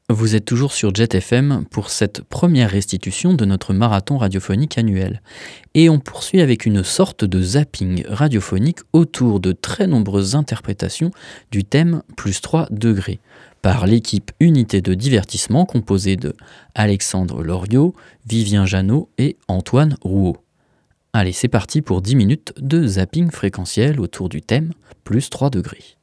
Vous êtes toujours sur Jet FM pour cette première restitution de notre marathon radiophonique annuel. Et on poursuit avec une sorte de zapping radiophonique autour de très nombreuses interprétations du thème plus 3 degrés par l'équipe Unité de divertissement composée de Alexandre Loriot, Vivien Janot et Antoine Rouault. Allez, c'est parti pour 10 minutes de zapping fréquentiel autour du thème plus 3 degrés.